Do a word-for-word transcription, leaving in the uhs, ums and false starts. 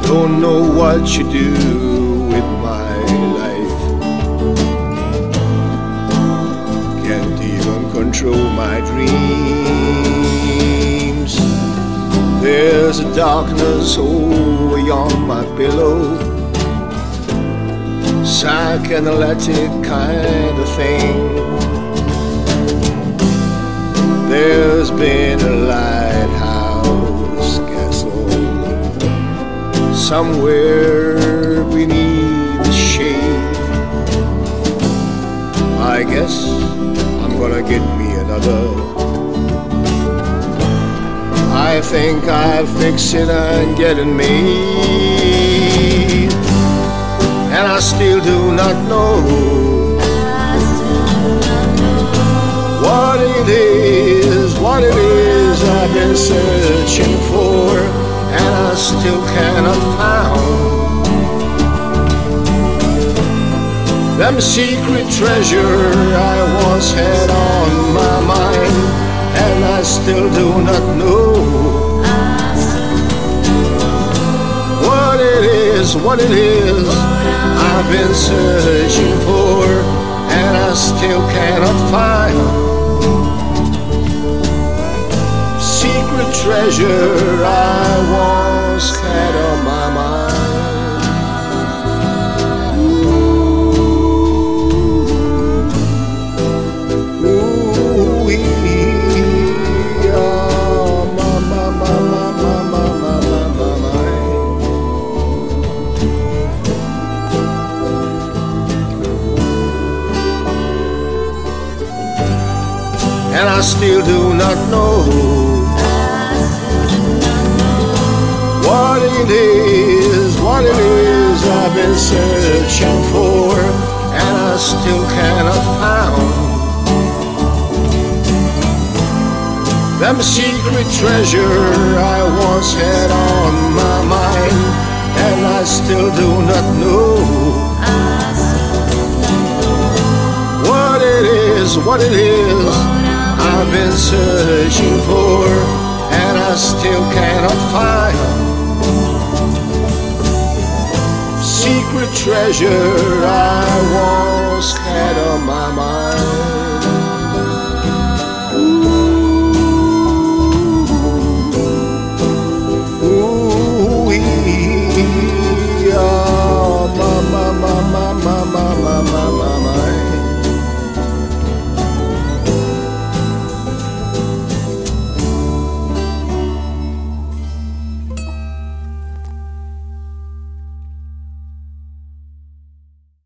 don't know what you do with my life. Can't even control my dreams. There's a darkness over on my pillow, psychoanalytic kind of thing. There's been a lighthouse castle somewhere beneath the shade. I guess I'm gonna get me another. I think I'll fix it and get it made. And I still do not know what it is, what it is I've been searching for, and I still cannot find them secret treasure I once had on my mind, and I still do not know what it is, what it is I've been searching for, and I still cannot find secret treasure I once had on my mind. Ooh, yeah, my, my, my, my, my, my, my, my, my. And I still do not know what it is, what it is I've been searching for, and I still cannot find them secret treasure I once had on my mind, and I still do not know what it is, what it is I've been searching for, and I still cannot find secret treasure I once had on my mind.